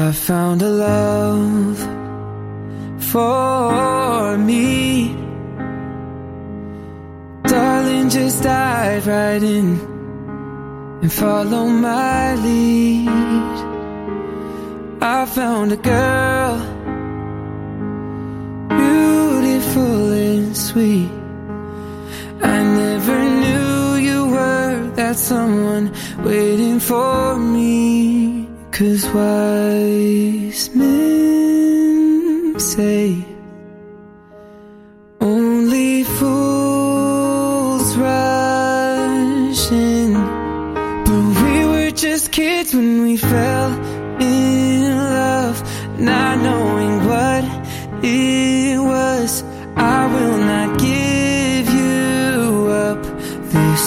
I found a love for me. Darling, just dive right in and follow my lead. I found a girl, beautiful and sweet. I never knew you were that someone waiting for me. 'Cause wise men say only fools rush in, but we were just kids when we fell in love, not knowing what it was. I will not give you up this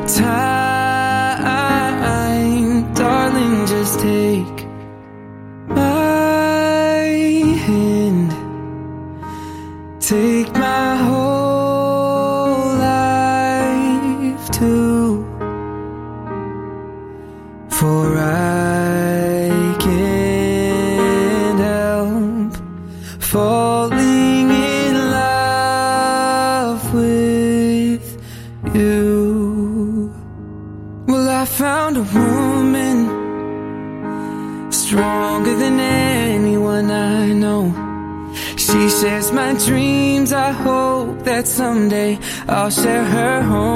time, darling, just take my hand, take my whole life too, for I can't help falling in love with you. Well, I found a woman stronger than anyone I know. She shares my dreams. I hope that someday I'll share her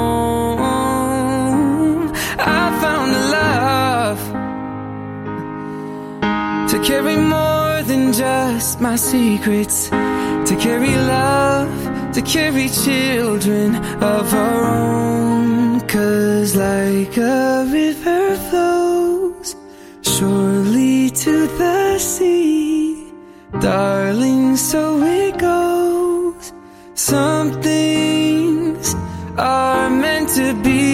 home. I found a love to carry more than just my secrets, to carry love, to carry children of our own. 'Cause like a river flows surely to the sea, darling, so it goes. Some things are meant to be.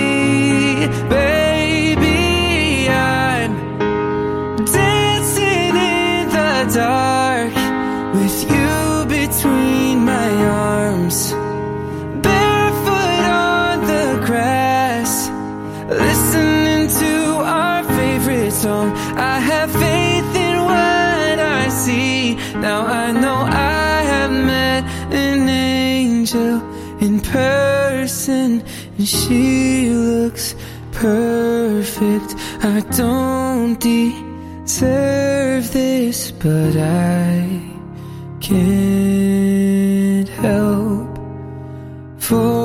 Baby, I'm dancing in the dark with you between my arms, barefoot on the grass, listening to our favorite song. I have faith in what I see. Now I know I have met an angel in person, and she looks perfect. I don't deserve this, but I can't help for